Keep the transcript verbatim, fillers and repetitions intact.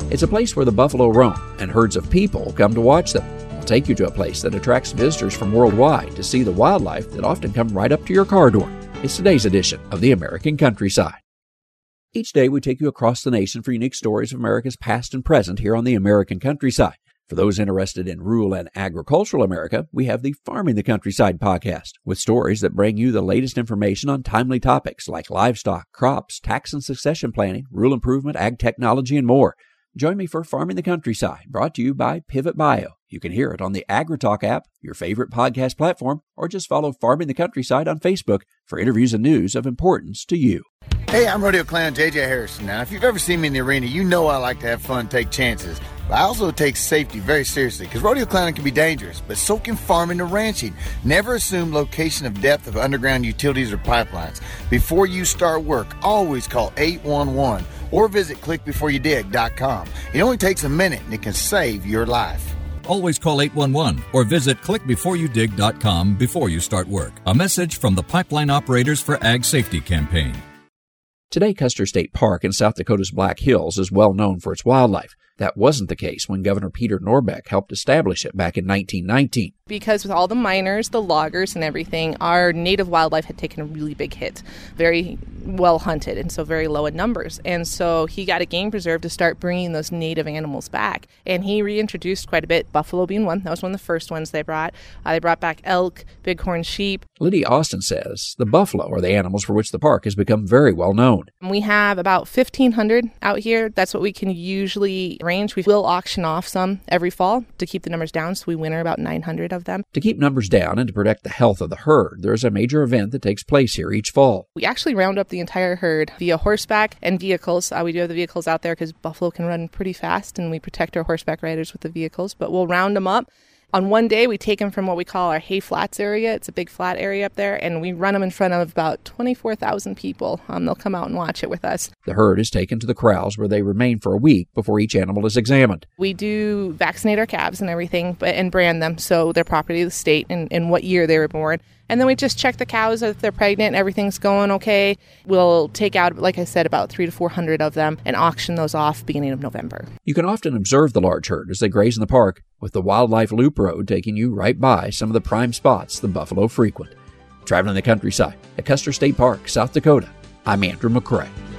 It's a place where the buffalo roam and herds of people come to watch them. We'll take you to a place that attracts visitors from worldwide to see the wildlife that often come right up to your car door. It's today's edition of the American Countryside. Each day we take you across the nation for unique stories of America's past and present here on the American Countryside. For those interested in rural and agricultural America, we have the Farming the Countryside podcast, with stories that bring you the latest information on timely topics like livestock, crops, tax and succession planning, rural improvement, ag technology, and more. Join me for Farming the Countryside, brought to you by Pivot Bio. You can hear it on the AgriTalk app, your favorite podcast platform, or just follow Farming the Countryside on Facebook for interviews and news of importance to you. Hey, I'm Rodeo Clown J J Harrison. Now, if you've ever seen me in the arena, you know I like to have fun and take chances. But I also take safety very seriously, because rodeo clowning can be dangerous, but so can farming and ranching. Never assume location of depth of underground utilities or pipelines. Before you start work, always call eight one one or visit click before you dig dot com. It only takes a minute and it can save your life. Always call eight one one or visit click before you dig dot com before you start work. A message from the Pipeline Operators for Ag Safety campaign. Today, Custer State Park in South Dakota's Black Hills is well known for its wildlife. That wasn't the case when Governor Peter Norbeck helped establish it back in nineteen nineteen. Because with all the miners, the loggers and everything, our native wildlife had taken a really big hit. Very well hunted and so very low in numbers. And so he got a game preserve to start bringing those native animals back. And he reintroduced quite a bit, buffalo being one. That was one of the first ones they brought. Uh, they brought back elk, bighorn sheep. Lydia Austin says the buffalo are the animals for which the park has become very well known. We have about fifteen hundred out here. That's what we can usually range. We will auction off some every fall to keep the numbers down, so we winter about nine hundred of them. To keep numbers down and to protect the health of the herd, there is a major event that takes place here each fall. We actually round up the entire herd via horseback and vehicles. Uh, we do have the vehicles out there because buffalo can run pretty fast, and we protect our horseback riders with the vehicles, but we'll round them up. On one day, we take them from what we call our hay flats area. It's a big flat area up there, and we run them in front of about twenty-four thousand people. Um, they'll come out and watch it with us. The herd is taken to the corrals where they remain for a week before each animal is examined. We do vaccinate our calves and everything but and brand them so they're property of the state and, and what year they were born. And then we just check the cows if they're pregnant, everything's going okay. We'll take out, like I said, about three to four hundred of them and auction those off beginning of November. You can often observe the large herd as they graze in the park, with the Wildlife Loop Road taking you right by some of the prime spots the buffalo frequent. Traveling the countryside at Custer State Park, South Dakota, I'm Andrew McCrae.